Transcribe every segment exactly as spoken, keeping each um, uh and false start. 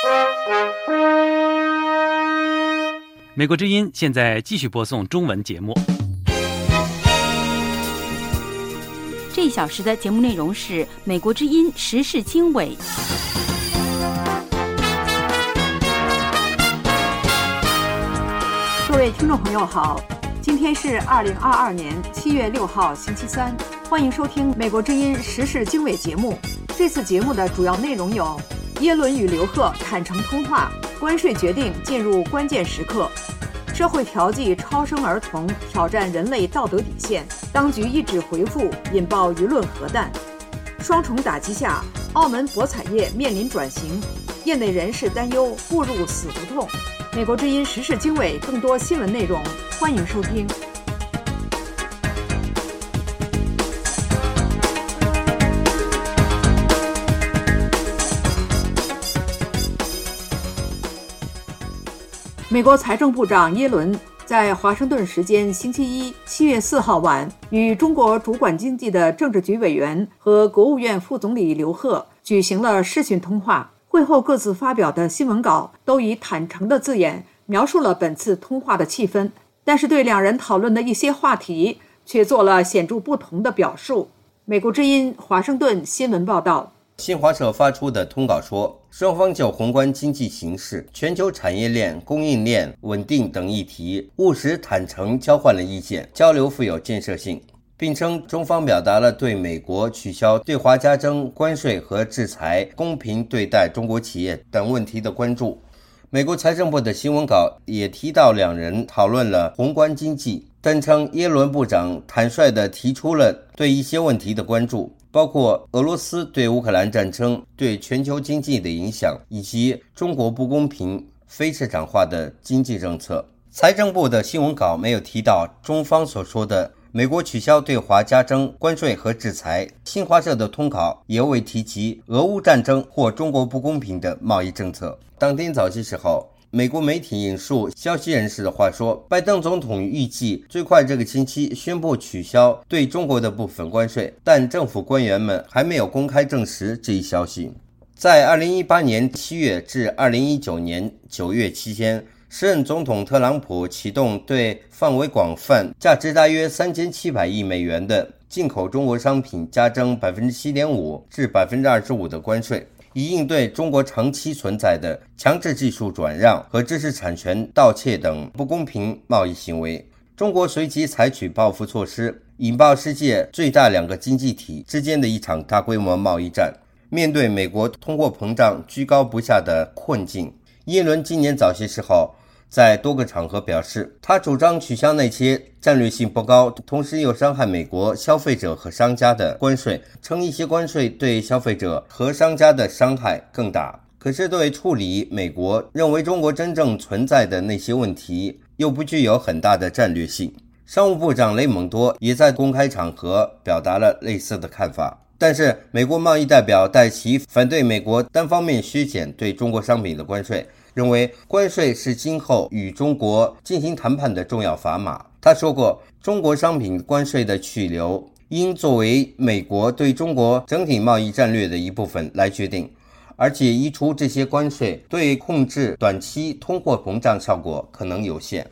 美国之音现在继续播送中文节目。 这一小时的节目内容是美国之音时事经纬。 各位听众朋友好，今天是二零二二年七月六号星期三，欢迎收听美国之音时事经纬节目。这次节目的主要内容有：耶伦与刘鹤坦诚通话，关税决定进入关键时刻；社会调剂超生儿童挑战人类道德底线，当局一纸回复引爆舆论核弹；双重打击下，澳门博彩业面临转型，业内人士担忧步入死胡同。美国之音时事经纬更多新闻内容，欢迎收听。美国财政部长耶伦在华盛顿时间星期一七月四号晚与中国主管经济的政治局委员和国务院副总理刘鹤举行了视讯通话。会后各自发表的新闻稿都以坦诚的字眼描述了本次通话的气氛，但是对两人讨论的一些话题却做了显著不同的表述。美国之音华盛顿新闻报道， 新华社发出的通稿说，双方就宏观经济形势、全球产业链、供应链稳定等议题务实坦诚交换了意见，交流富有建设性，并称中方表达了对美国取消对华加征关税和制裁、公平对待中国企业等问题的关注。美国财政部的新闻稿也提到两人讨论了宏观经济，但称耶伦部长坦率地提出了对一些问题的关注，包括俄罗斯对乌克兰战争对全球经济的影响，以及中国不公平、非市场化的经济政策。财政部的新闻稿没有提到中方所说的美国取消对华加征关税和制裁，新华社的通稿也未提及俄乌战争或中国不公平的贸易政策。当天早些时候，美国媒体引述消息人士的话说，拜登总统预计最快这个星期宣布取消对中国的部分关税，但政府官员们还没有公开证实这一消息。在二零一八年七月至二零一九年九月期间，时任总统特朗普启动对范围广泛、价值大约三千七百亿美元的进口中国商品加征 百分之七点五 至 百分之二十五 的关税，以应对中国长期存在的强制技术转让和知识产权盗窃等不公平贸易行为。中国随即采取报复措施，引爆世界最大两个经济体之间的一场大规模贸易战。面对美国通货膨胀居高不下的困境，耶伦今年早些时候在多个场合表示，他主张取消那些战略性不高，同时又伤害美国消费者和商家的关税，称一些关税对消费者和商家的伤害更大。可是对处理美国认为中国真正存在的那些问题，又不具有很大的战略性。商务部长雷蒙多也在公开场合表达了类似的看法。但是美国贸易代表戴奇反对美国单方面削减对中国商品的关税，认为关税是今后与中国进行谈判的重要砝码。他说过，中国商品关税的去留应作为美国对中国整体贸易战略的一部分来决定，而且移除这些关税对控制短期通货膨胀效果可能有限。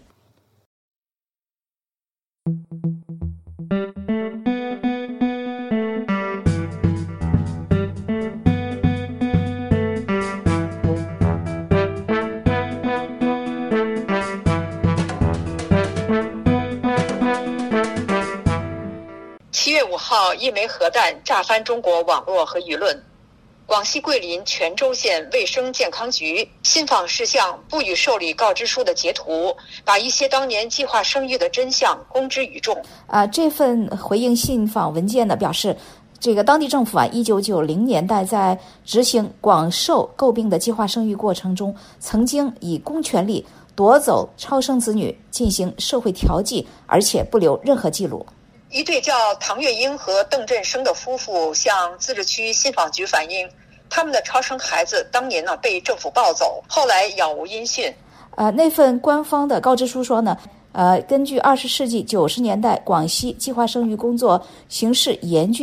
七月五号，一枚核弹炸翻中国网络和舆论。广西桂林全州县卫生健康局信访事项不予受理告知书的截图，把一些当年计划生育的真相公之于众。 啊，这份回应信访文件呢，表示这个当地政府啊，一九九零年代在执行广受诟病的计划生育过程中，曾经以公权力夺走超生子女，进行社会调剂，而且不留任何记录。 一对叫唐月英和邓振生的夫妇向自治区信访局反映，他们的超生孩子当年呢被政府抱走，后来杳无音讯。 呃，那份官方的告知书说呢，呃，根据二十世纪九十年代广西计划生育工作形势严峻，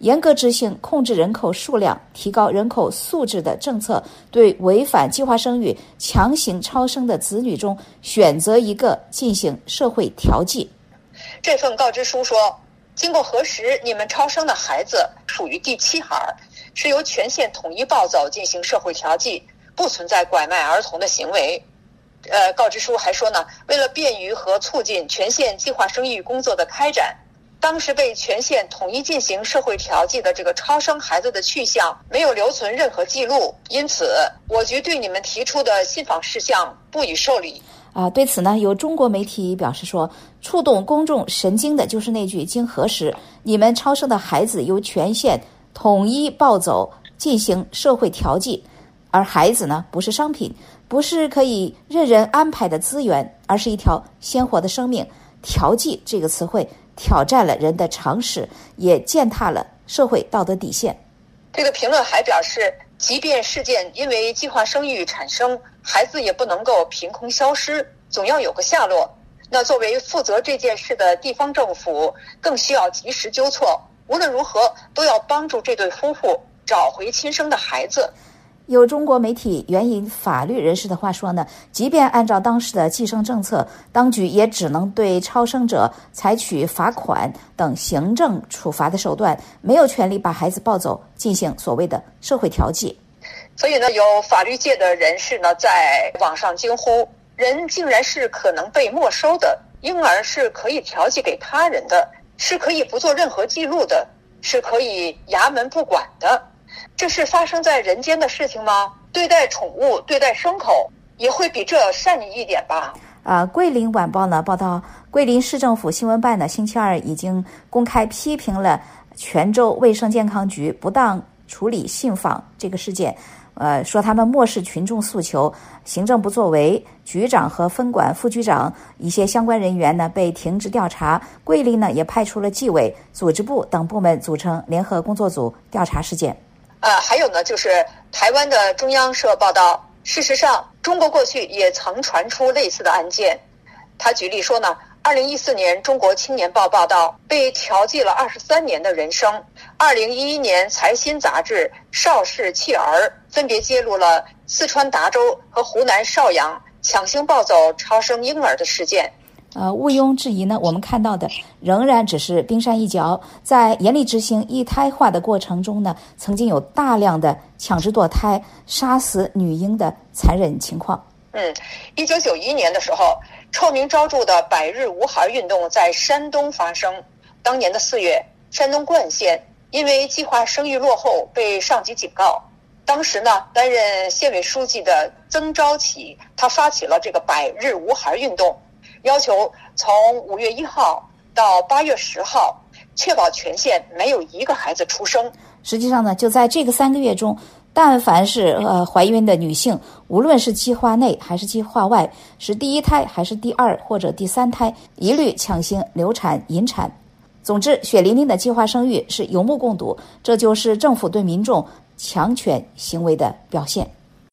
严格执行控制人口数量、提高人口素质的政策，对违反计划生育、强行超生的子女中选择一个进行社会调剂。 这份告知书说，经过核实，你们超生的孩子属于第七孩，是由全县统一抱走进行社会调剂，不存在拐卖儿童的行为。呃，告知书还说呢，为了便于和促进全县计划生育工作的开展，当时被全县统一进行社会调剂的这个超生孩子的去向没有留存任何记录，因此我局对你们提出的信访事项不予受理。 啊，对此呢，有中国媒体表示说，触动公众神经的就是那句经核实，你们超生的孩子由全县统一抱走进行社会调剂，而孩子呢不是商品，不是可以任人安排的资源，而是一条鲜活的生命。调剂这个词汇挑战了人的常识，也践踏了社会道德底线。 这个评论还表示，即便事件因为计划生育产生，孩子也不能够凭空消失，总要有个下落。那作为负责这件事的地方政府，更需要及时纠错，无论如何都要帮助这对夫妇找回亲生的孩子。 有中国媒体援引法律人士的话说呢，即便按照当时的计生政策，当局也只能对超生者采取罚款等行政处罚的手段，没有权利把孩子抱走进行所谓的社会调剂。 所以呢，有法律界的人士呢在网上惊呼，人竟然是可能被没收的，婴儿是可以调剂给他人的，是可以不做任何记录的，是可以衙门不管的。这是发生在人间的事情吗？对待宠物、对待牲口也会比这善意一点吧。 啊，桂林晚报呢报道，桂林市政府新闻办呢星期二已经公开批评了泉州卫生健康局不当处理信访这个事件，呃，说他们漠视群众诉求，行政不作为，局长和分管副局长一些相关人员呢被停职调查。桂林呢也派出了纪委、组织部等部门组成联合工作组调查事件。 呃，还有呢，就是台湾的中央社报道，事实上，中国过去也曾传出类似的案件。他举例说呢，二零一四年《中国青年报》报道，被调剂了二十三年的人生。二零一一年，《财新》杂志《邵氏弃儿》分别揭露了四川达州和湖南邵阳强行抱走超生婴儿的事件。 呃，毋庸置疑呢，我们看到的仍然只是冰山一角。在严厉执行一胎化的过程中呢，曾经有大量的强制堕胎、杀死女婴的残忍情况。 嗯，一九九一年的时候，臭名昭著的百日无孩运动在山东发生。当年的四月，山东冠县因为计划生育落后被上级警告。当时呢，担任县委书记的曾昭启，他发起了这个百日无孩运动，要求从五月一号到八月十号，确保全县没有一个孩子出生。 实际上呢，就在这个三个月中，但凡是呃怀孕的女性，无论是计划内还是计划外，是第一胎还是第二或者第三胎，一律强行流产引产。总之，血淋淋的计划生育是有目共睹，这就是政府对民众强权行为的表现。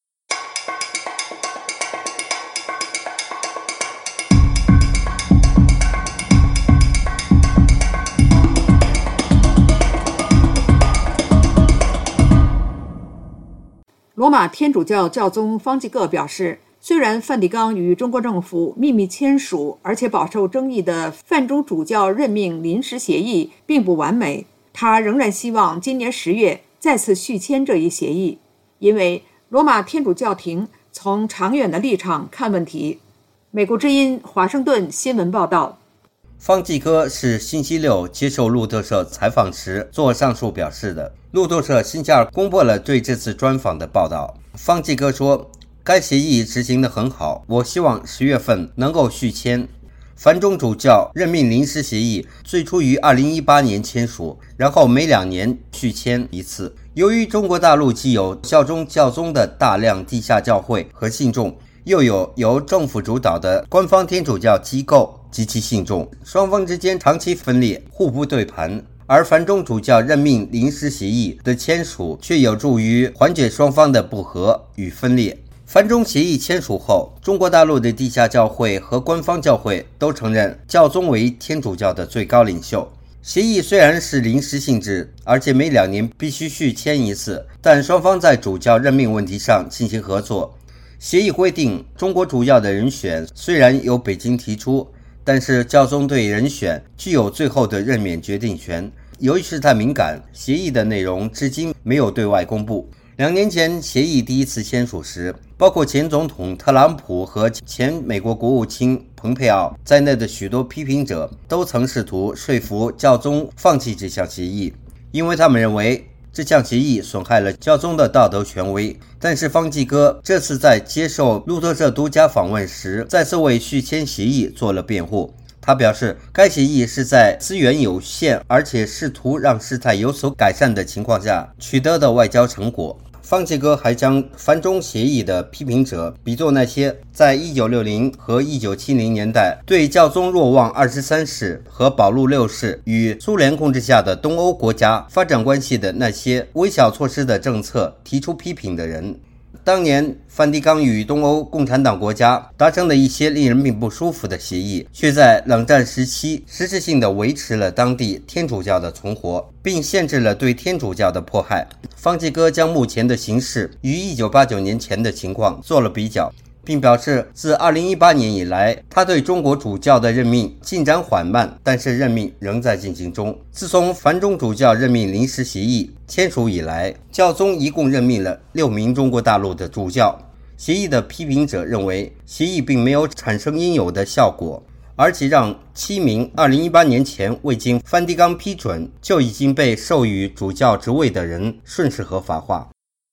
罗马天主教教宗方济各表示，虽然梵蒂冈与中国政府秘密签署而且饱受争议的梵中主教任命临时协议并不完美，他仍然希望今年十月再次续签这一协议，因为罗马天主教廷从长远的立场看问题。美国之音华盛顿新闻报道。 方济各是星期六接受路透社采访时做上述表示的。路透社星期二公布了对这次专访的报道。方济各说，该协议执行得很好，我希望十月份能够续签。梵中主教任命临时协议最初于二零一八年签署，然后每两年续签一次。由于中国大陆既有效忠教宗的大量地下教会和信众，又有由政府主导的官方天主教机构及其信众，双方之间长期分裂，互不对盘。而梵中主教任命临时协议的签署却有助于缓解双方的不和与分裂。梵中协议签署后，中国大陆的地下教会和官方教会都承认教宗为天主教的最高领袖， 协议虽然是临时性质，而且每两年必须续签一次，但双方在主教任命问题上进行合作。协议规定，中国主教的人选虽然由北京提出，但是教宗对人选具有最后的任免决定权。由于事态敏感，协议的内容至今没有对外公布。两年前协议第一次签署时，包括前总统特朗普和前美国国务卿蓬佩奥在内的许多批评者都曾试图说服教宗放弃这项协议，因为他们认为这项协议损害了教宗的道德权威。但是方济各这次在接受路透社独家访问时，再次为续签协议做了辩护。他表示，该协议是在资源有限而且试图让事态有所改善的情况下取得的外交成果。方济各还将反中协议的批评者比作那些在一九六零和一九七零年代对教宗若望二十三世和保禄六世与苏联控制下的东欧国家发展关系的那些微小措施的政策提出批评的人。当年梵蒂冈与东欧共产党国家达成的一些令人并不舒服的协议，却在冷战时期实质性地维持了当地天主教的存活，并限制了对天主教的迫害。方济各将目前的形势与一九八九年前的情况做了比较，并表示自二零一八年以来，他对中国主教的任命进展缓慢，但是任命仍在进行中。自从梵中主教任命临时协议签署以来，教宗一共任命了六名中国大陆的主教。协议的批评者认为，协议并没有产生应有的效果，而且让七名二零一八年前未经梵蒂冈批准就已经被授予主教职位的人顺势合法化。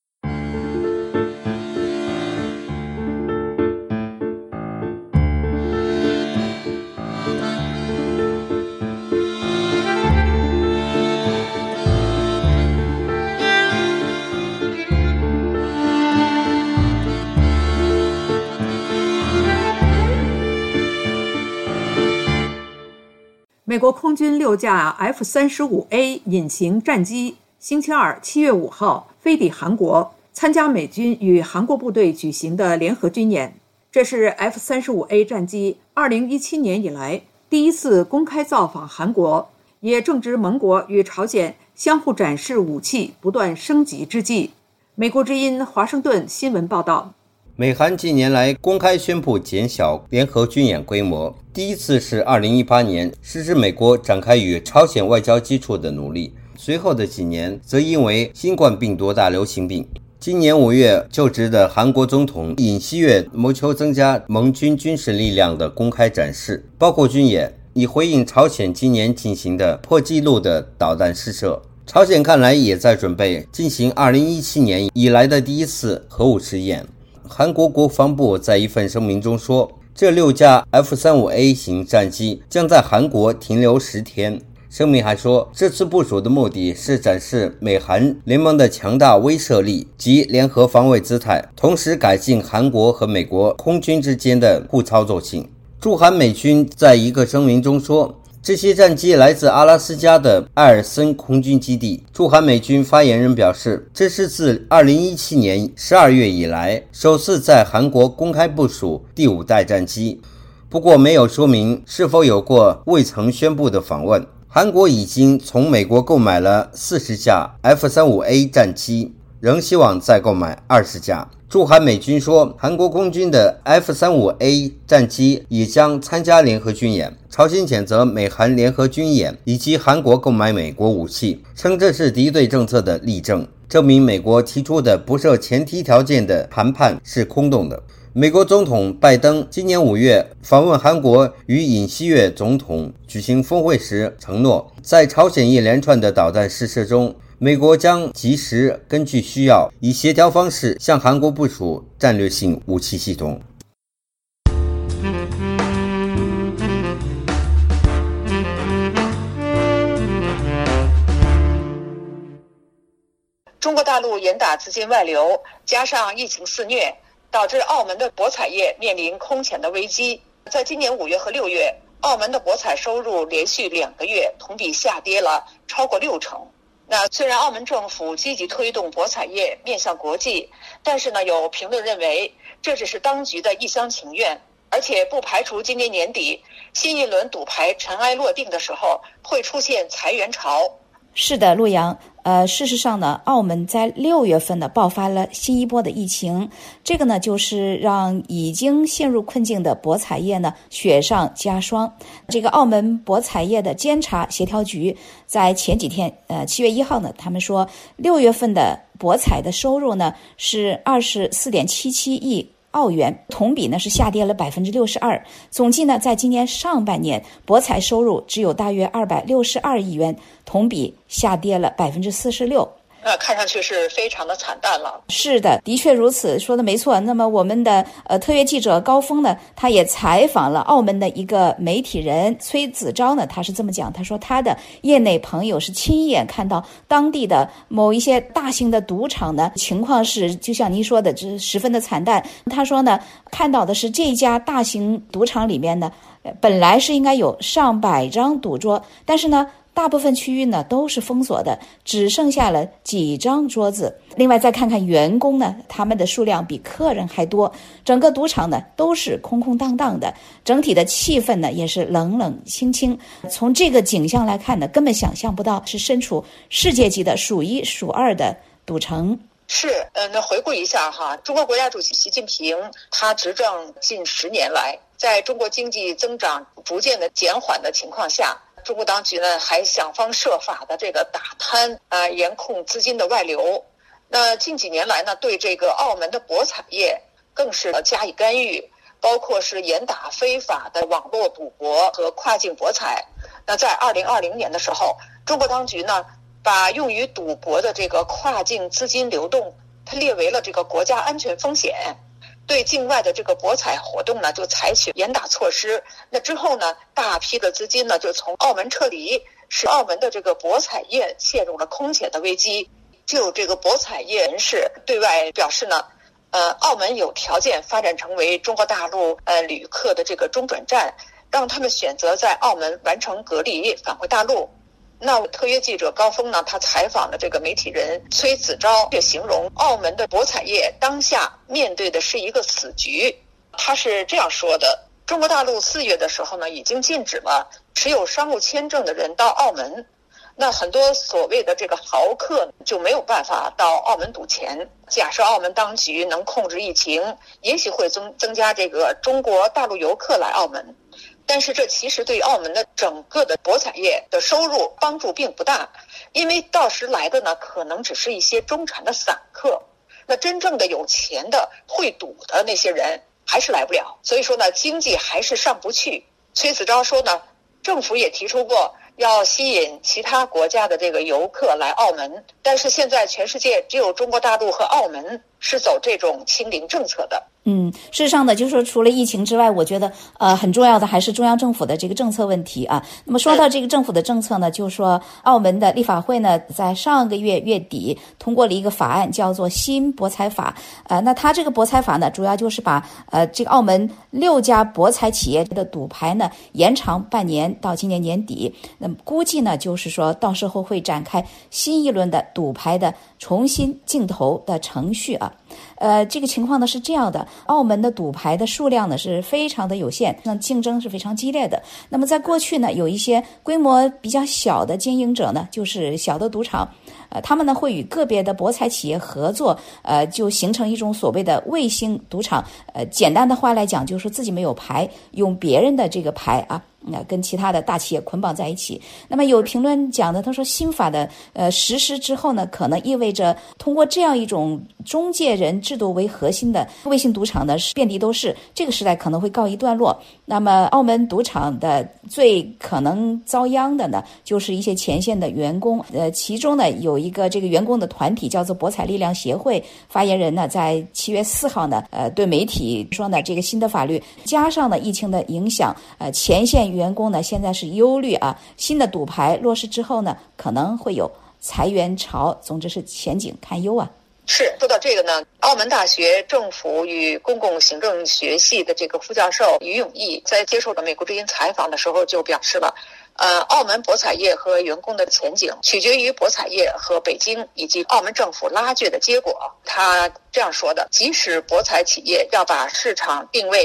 美国空军六架 F 三十五 A 隐形战机星期二七月五号飞抵韩国，参加美军与韩国部队举行的联合军演。这是 F 三十五 A 战机二零一七年以来第一次公开造访韩国，也正值盟国与朝鲜相互展示武器不断升级之际。美国之音华盛顿新闻报道， 美韩近年来公开宣布减小联合军演规模，第一次是二零一八年，是指美国展开与朝鲜外交基础的努力。随后的几年则因为新冠病毒大流行病。今年五月就职的韩国总统尹锡悦谋求增加盟军军事力量的公开展示，包括军演，以回应朝鲜今年进行的破纪录的导弹试射。朝鲜看来也在准备进行二零一七年以来的第一次核武试验。韩国国防部在一份声明中说，这六架 F 三十五 A 型战机将在韩国停留十天。声明还说，这次部署的目的是展示美韩联盟的强大威慑力及联合防卫姿态，同时改进韩国和美国空军之间的互操作性。驻韩美军在一个声明中说，这些战机来自阿拉斯加的艾尔森空军基地。驻韩美军发言人表示，这是自二零一七年十二月以来首次在韩国公开部署第五代战机，不过没有说明是否有过未曾宣布的访问。韩国已经从美国购买了四十架 F 三十五 A 战机，仍希望再购买二十架。驻韩美军说，韩国空军的 F 三十五 A 战机也将参加联合军演。朝鲜谴责美韩联合军演以及韩国购买美国武器，称这是敌对政策的例证，证明美国提出的不设前提条件的谈判是空洞的。美国总统拜登今年五月访问韩国，与尹锡悦总统举行峰会时承诺，在朝鲜一连串的导弹试射中，美国将及时根据需要，以协调方式向韩国部署战略性武器系统。 中国大陆严打资金外流，加上疫情肆虐，导致澳门的博彩业面临空前的危机。在今年五月和六月，澳门的博彩收入连续两个月同比下跌了超过六成。那虽然澳门政府积极推动博彩业面向国际，但是呢，有评论认为这只是当局的一厢情愿，而且不排除今年年底新一轮赌牌尘埃落定的时候，会出现裁员潮。 是的，陆阳，呃，事实上呢，澳门在六月份呢爆发了新一波的疫情，这个呢就是让已经陷入困境的博彩业呢雪上加霜。这个澳门博彩业的监察协调局在前几天，呃，七月一号呢，他们说六月份的博彩的收入呢是二十四点七七亿。澳元，同比呢是下跌了百分之六十二。总计呢，在今年上半年，博彩收入只有大约二百六十二亿元，同比下跌了百分之四十六。 呃，看上去是非常的惨淡了。 是的，的确如此，说的没错。那么我们的呃特约记者高峰呢，他也采访了澳门的一个媒体人崔子昭呢，他是这么讲，他说他的业内朋友是亲眼看到当地的某一些大型的赌场呢，情况是就像您说的，这十分的惨淡。他说呢，看到的是这家大型赌场里面呢，本来是应该有上百张赌桌，但是呢，大部分区域呢都是封锁的，只剩下了几张桌子。另外再看看员工呢，他们的数量比客人还多，整个赌场呢都是空空荡荡的，整体的气氛呢也是冷冷清清。从这个景象来看呢，根本想象不到是身处世界级的数一数二的赌城。 是，呃，那回顾一下哈，中国国家主席习近平他执政近十年来，在中国经济增长逐渐的减缓的情况下，中国当局呢还想方设法的这个打贪啊、呃，严控资金的外流。那近几年来呢，对这个澳门的博彩业更是加以干预，包括是严打非法的网络赌博和跨境博彩。那在二零二零年的时候，中国当局呢把用于赌博的这个跨境资金流动，它列为了这个国家安全风险。对境外的这个博彩活动呢，就采取严打措施。那之后呢，大批的资金呢就从澳门撤离，使澳门的这个博彩业陷入了空前的危机。就有这个博彩业人士对外表示呢，呃，澳门有条件发展成为中国大陆呃旅客的这个中转站，让他们选择在澳门完成隔离返回大陆。那特约记者高峰呢，他采访了这个媒体人崔子昭，却形容澳门的博彩业当下面对的是一个死局。他是这样说的：中国大陆四月的时候呢，已经禁止了持有商务签证的人到澳门，那很多所谓的这个豪客就没有办法到澳门赌钱。假设澳门当局能控制疫情，也许会增增加这个中国大陆游客来澳门。但是这其实对澳门的整个的博彩业的收入帮助并不大，因为到时来的呢，可能只是一些中产的散客，那真正的有钱的会赌的那些人还是来不了，所以说呢，经济还是上不去。崔子昭说呢，政府也提出过要吸引其他国家的这个游客来澳门，但是现在全世界只有中国大陆和澳门是走这种清零政策的。 嗯，事实上呢，就是说除了疫情之外，我觉得呃很重要的还是中央政府的这个政策问题啊。那么说到这个政府的政策呢，就是说澳门的立法会呢，在上个月月底通过了一个法案，叫做新博彩法。呃，那它这个博彩法呢，主要就是把呃这个澳门六家博彩企业的赌牌呢延长半年到今年年底。那么估计呢，就是说到时候会展开新一轮的赌牌的重新竞投的程序啊。呃，这个情况呢是这样的，澳门的赌牌的数量呢是非常的有限，那竞争是非常激烈的。那么在过去呢，有一些规模比较小的经营者呢，就是小的赌场，呃，他们呢会与个别的博彩企业合作，呃，就形成一种所谓的卫星赌场。呃，简单的话来讲，就是说自己没有牌，用别人的这个牌啊。那跟其他的大企业捆绑在一起。那么有评论讲的，他说新法的呃实施之后呢，可能意味着通过这样一种中介人制度为核心的卫星赌场呢遍地都是，这个时代可能会告一段落。那么澳门赌场的最可能遭殃的呢，就是一些前线的员工。呃，其中呢有一个这个员工的团体叫做博彩力量协会，发言人呢在七月四号呢呃对媒体说呢，这个新的法律加上了疫情的影响，呃前线员工呢现在是忧虑啊，新的赌牌落实之后呢，可能会有裁员潮，总之是前景堪忧啊。 是，说到这个呢，澳门大学政府与公共行政学系的这个副教授于永义在接受了美国之音采访的时候就表示了，呃，澳门博彩业和员工的前景取决于博彩业和北京以及澳门政府拉锯的结果。他这样说的，即使博彩企业要把市场定位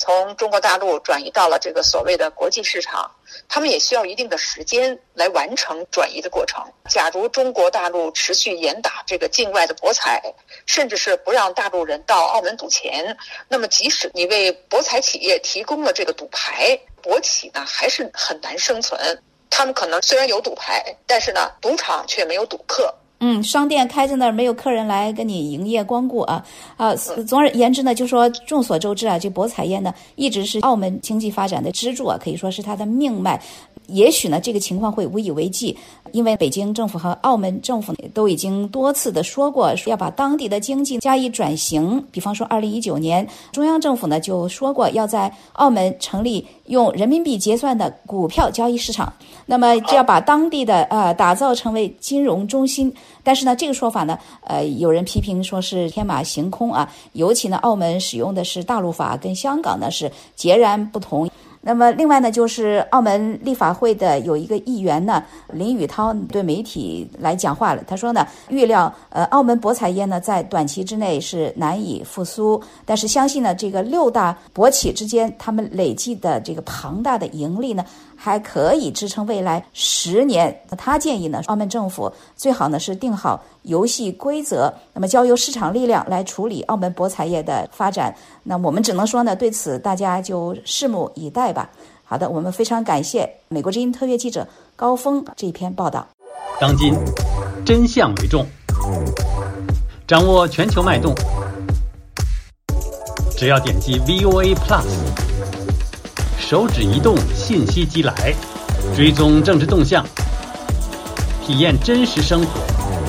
从中国大陆转移到了这个所谓的国际市场，他们也需要一定的时间来完成转移的过程。假如中国大陆持续严打这个境外的博彩，甚至是不让大陆人到澳门赌钱，那么即使你为博彩企业提供了这个赌牌，博企呢还是很难生存。他们可能虽然有赌牌，但是呢赌场却没有赌客。 嗯，商店开在那儿，没有客人来跟你营业光顾啊啊！总而言之呢，就说众所周知啊，这博彩业呢一直是澳门经济发展的支柱啊，可以说是它的命脉。也许呢，这个情况会无以为继，因为北京政府和澳门政府都已经多次的说过，要把当地的经济加以转型。比方说，二零一九年，中央政府呢就说过要在澳门成立用人民币结算的股票交易市场，那么这要把当地的呃打造成为金融中心。但是呢，这个说法呢，呃，有人批评说是天马行空啊，尤其呢，澳门使用的是大陆法，跟香港呢是截然不同。那么另外呢，就是澳门立法会的有一个议员呢，林宇涛对媒体来讲话了。他说呢，预料呃澳门博彩业呢在短期之内是难以复苏，但是相信呢这个六大博企之间他们累计的这个庞大的盈利呢，还可以支撑未来十年。他建议呢，澳门政府最好呢是定好游戏规则，那么交由市场力量来处理澳门博彩业的发展。那我们只能说呢，对此大家就拭目以待吧。好的，我们非常感谢美国之音特约记者高峰这一篇报道。 当今真相为重，掌握全球脉动，只要点击 V O A Plus， 手指移动，信息即来，追踪政治动向，体验真实生活，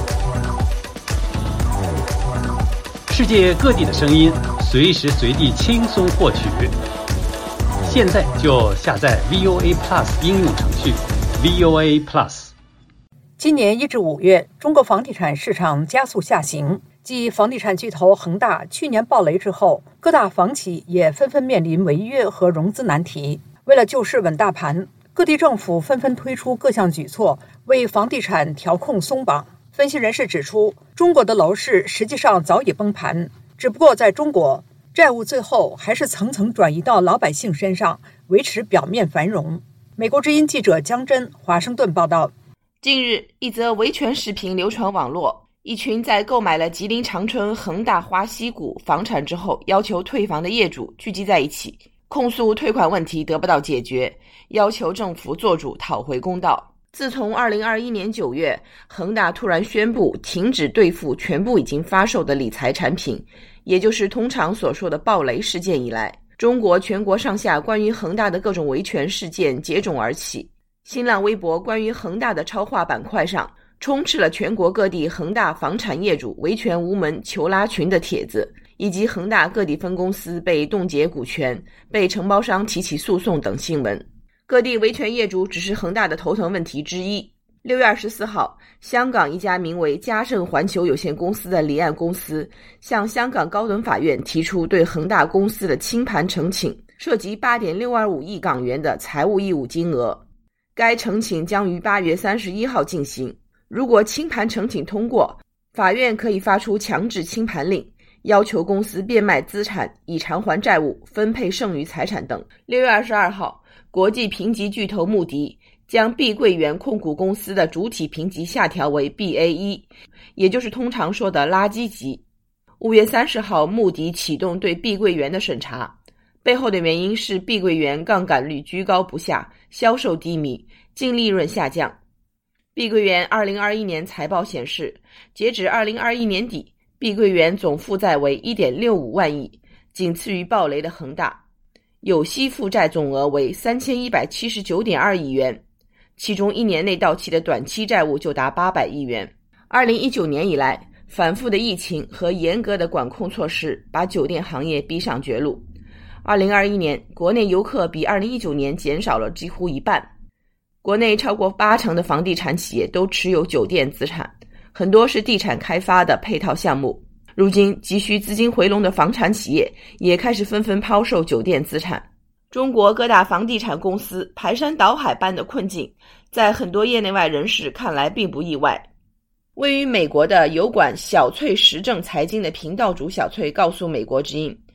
世界各地的声音，随时随地轻松获取。现在就下载 V O A Plus 应用程序 V O A Plus。 今年一至五月，中国房地产市场加速下行，继房地产巨头恒大去年暴雷之后，各大房企也纷纷面临违约和融资难题。为了救市稳大盘，各地政府纷纷推出各项举措，为房地产调控松绑。分析人士指出，中国的楼市实际上早已崩盘，只不过在中国，债务最后还是层层转移到老百姓身上，维持表面繁荣。美国之音记者江真华盛顿报道。 近日，一则维权视频流传网络，一群在购买了吉林长春恒大华西谷房产之后要求退房的业主聚集在一起，控诉退款问题得不到解决，要求政府做主讨回公道。自从二零二一年九月，恒大突然宣布停止兑付全部已经发售的理财产品，也就是通常所说的暴雷事件以来，中国全国上下关于恒大的各种维权事件接踵而起。新浪微博关于恒大的超话板块上充斥了全国各地恒大房产业主维权无门求拉群的帖子，以及恒大各地分公司被冻结股权、被承包商提起诉讼等新闻。各地维权业主只是恒大的头疼问题之一。六月二十四号，香港一家名为嘉盛环球有限公司的离岸公司向香港高等法院提出对恒大公司的清盘呈请，涉及 八点六二五亿港元的财务义务金额。该呈请将于八月三十一号进行。如果清盘呈请通过，法院可以发出强制清盘令，要求公司变卖资产以偿还债务、分配剩余财产等。六月二十二号，国际评级巨头穆迪将碧桂园控股公司的主体评级下调为 B A 一， 也就是通常说的垃圾级。五月三十号，穆迪启动对碧桂园的审查，背后的原因是碧桂园杠杆率居高不下，销售低迷，净利润下降。碧桂园二零二一年财报显示，截止二零二一年底，碧桂园总负债为 一点六五万亿，仅次于暴雷的恒大。有息负债总额为 三千一百七十九点二亿元，其中一年内到期的短期债务就达八百亿元。二零一九年以来，反复的疫情和严格的管控措施把酒店行业逼上绝路。二零二一年，国内游客比二零一九年减少了几乎一半。国内超过八成的房地产企业都持有酒店资产，很多是地产开发的配套项目。如今，急需资金回笼的房产企业也开始纷纷抛售酒店资产。中国各大房地产公司排山倒海般的困境，在很多业内外人士看来并不意外。位于美国的油管小翠时政财经的频道主小翠告诉美国之音，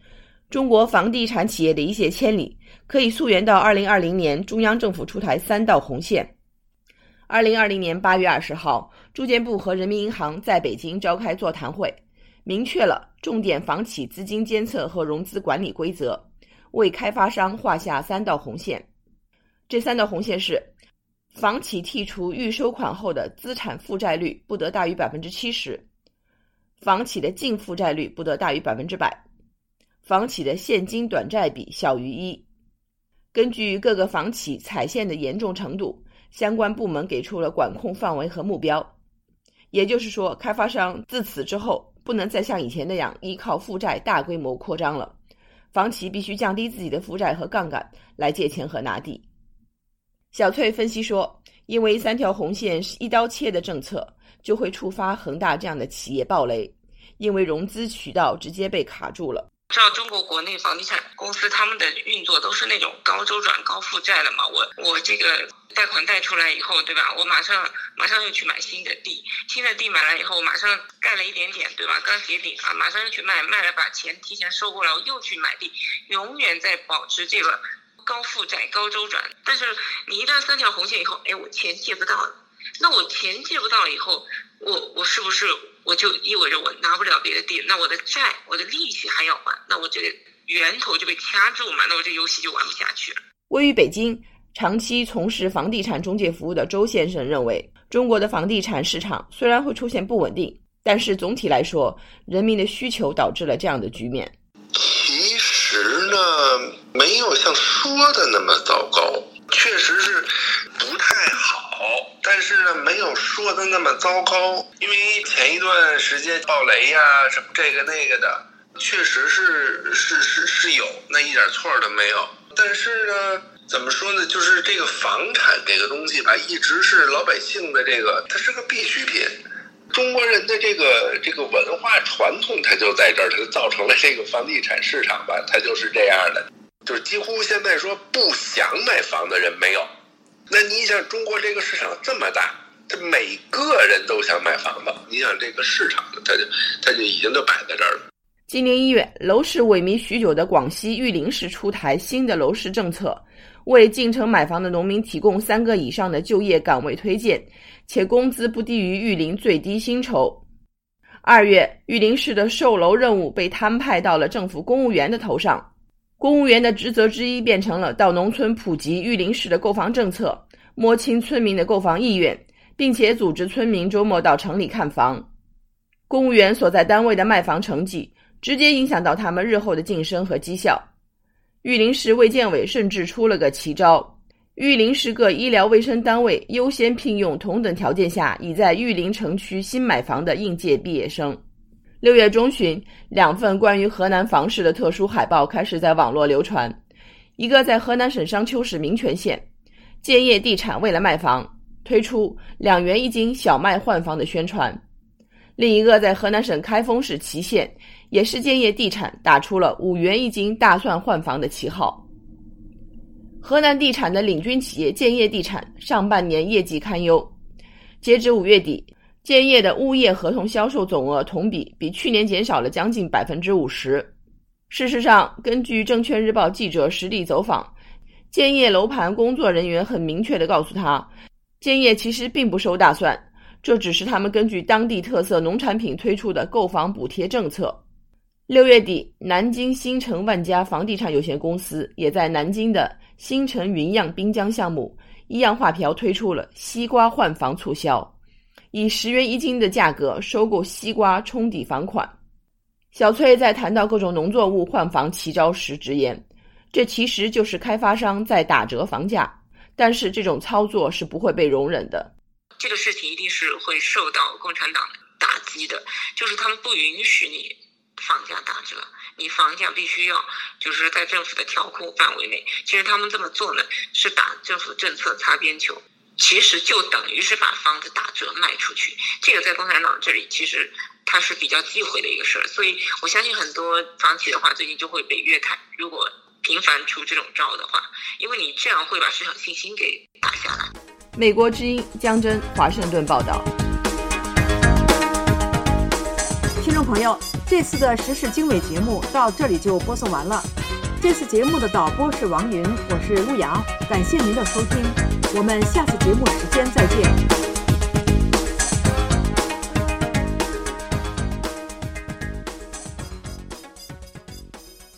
中国房地产企业的一泻千里，可以溯源到二零二零年中央政府出台三道红线。二零二零年八月二十号，住建部和人民银行在北京召开座谈会，明确了重点房企资金监测和融资管理规则，为开发商画下三道红线。这三道红线是：房企剔除预收款后的资产负债率不得大于 百分之七十， 房企的净负债率不得大于 百分之百， 房企的现金短债比小于一。根据各个房企踩线的严重程度，相关部门给出了管控范围和目标。也就是说，开发商自此之后不能再像以前那样依靠负债大规模扩张了，房企必须降低自己的负债和杠杆来借钱和拿地。小翠分析说，因为三条红线是一刀切的政策，就会触发恒大这样的企业暴雷，因为融资渠道直接被卡住了。 知道中国国内房地产公司他们的运作都是那种高周转高负债的嘛，我我这个贷款贷出来以后，对吧，我马上马上又去买新的地，新的地买来以后，我马上盖了一点点，对吧，刚结顶啊，马上又去卖，卖了把钱提前收过来，我又去买地，永远在保持这个高负债高周转。但是你一旦三条红线以后，哎，我钱借不到了，那我钱借不到了以后，我我是不是我就意味着我拿不了别的地，那我的债我的利息还要还，那我这个源头就被掐住嘛，那我这游戏就玩不下去了。 位于北京长期从事房地产中介服务的周先生认为，中国的房地产市场虽然会出现不稳定，但是总体来说，人民的需求导致了这样的局面。 其实呢，没有像说的那么糟糕，确实是不太好，但是呢，没有说的那么糟糕。因为前一段时间暴雷呀、啊，什么这个那个的，确实是是是是有，那一点错都没有。但是呢，怎么说呢？就是这个房产这个东西吧，一直是老百姓的这个，它是个必需品。中国人的这个这个文化传统，它就在这儿，它就造成了这个房地产市场吧，它就是这样的，就是几乎现在说不想买房的人没有。那你想，中国这个市场这么大，它每个人都想买房子，你想这个市场，它就它就已经就摆在这儿了。 今年一月，楼市萎靡许久的广西玉林市出台新的楼市政策，为进城买房的农民提供三个以上的就业岗位推荐，且工资不低于玉林最低薪酬。二月，玉林市的售楼任务被摊派到了政府公务员的头上，公务员的职责之一变成了到农村普及玉林市的购房政策，摸清村民的购房意愿，并且组织村民周末到城里看房。公务员所在单位的卖房成绩直接影响到他们日后的晋升和绩效。玉林市卫健委甚至出了个奇招，玉林市各医疗卫生单位优先聘用同等条件下已在玉林城区新买房的应届毕业生。六月中旬，两份关于河南房市的特殊海报开始在网络流传，一个在河南省商丘市民权县，建业地产为了卖房推出两元一斤小麦换房的宣传；另一个在河南省开封市淇县，也是建业地产打出了五元一斤大蒜换房的旗号。河南地产的领军企业建业地产上半年业绩堪忧，截至五月底，建业的物业合同销售总额同比比去年减少了将近 百分之五十。 事实上，根据证券日报记者实地走访，建业楼盘工作人员很明确地告诉他，建业其实并不收大蒜，这只是他们根据当地特色农产品推出的购房补贴政策。六月底，南京新城万家房地产有限公司也在南京的新城云漾滨江项目一样画瓢推出了西瓜换房促销，以十元一斤的价格收购西瓜冲抵房款。小翠在谈到各种农作物换房奇招时直言，这其实就是开发商在打折房价，但是这种操作是不会被容忍的。 这个事情一定是会受到共产党打击的，就是他们不允许你房价打折，你房价必须要就是在政府的调控范围内。其实他们这么做呢，是打政府政策擦边球，其实就等于是把房子打折卖出去。这个在共产党这里其实它是比较忌讳的一个事儿，所以我相信很多房企的话最近就会被约谈，如果频繁出这种招的话，因为你这样会把市场信心给打下来。 美国之音江真华盛顿报道。 听众朋友， 这次的时事经纬节目到这里就播送完了。这次节目的导播是王云，我是陆阳，感谢您的收听，我们下次节目时间再见。